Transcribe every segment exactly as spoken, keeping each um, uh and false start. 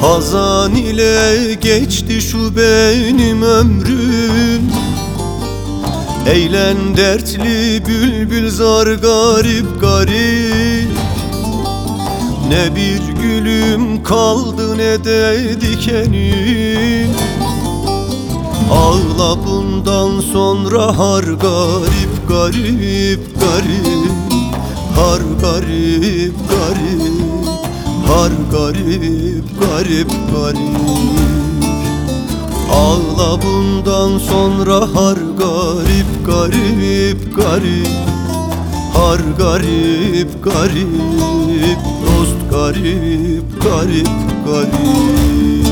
Hazan ile geçti şu benim ömrüm. Eğlen dertli bülbül zar garip garip. Ne bir gülüm kaldı ne de dikenim. Ağla bundan sonra har garip garip garip. Har garip garip. Har garip garip garip. Ağla bundan sonra har garip garip garip. Har garip garip. Dost garip garip garip.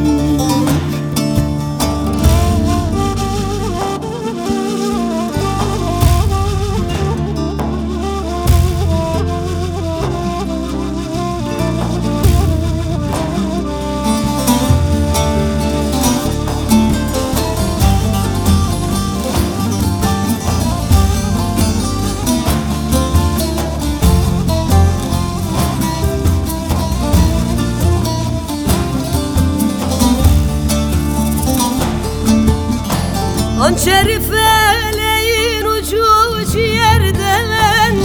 Hançeri feleğin ucu ciğerden,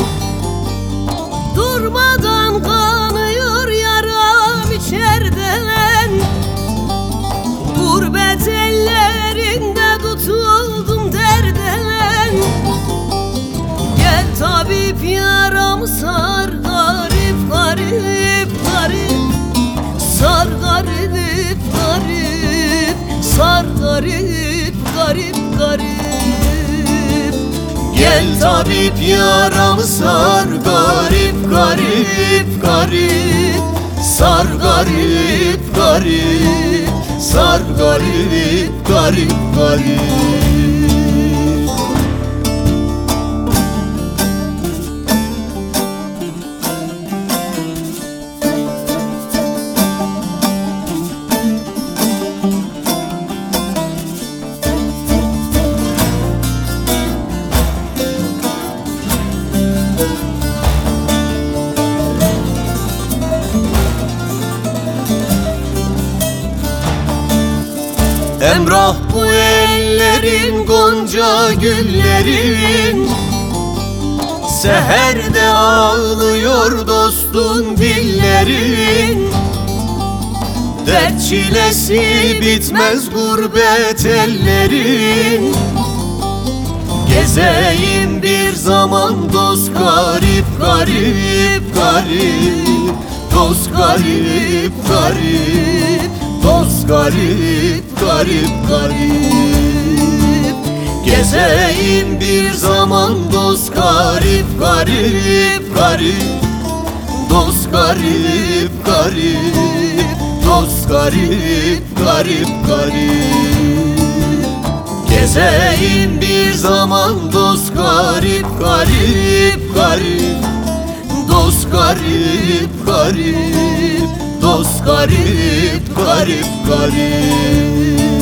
durmadan kanıyor yaram içerden. Gurbet ellerinde tutuldum derden. Gel tabip yaramı sar garip garip garip. Sar garip garip. Sar garip garip garip. Gel tabip yaramı sar garip garip garip. Sar garip garip. Sar garip garip garip. Emrah bu ellerin gonca güllerin. Seherde ağlıyor dostun dillerin. Dert çilesi bitmez gurbet ellerin. Gezeyim bir zaman dost garip garip garip. Dost garip garip. Dost garip garip garip. Gezeyim bir zaman dost garip garip garip. Dost garip garip. Dost garip garip garip. Gezeyim bir zaman dost garip garip garip. Dost garip garip. Dost garip garip garip.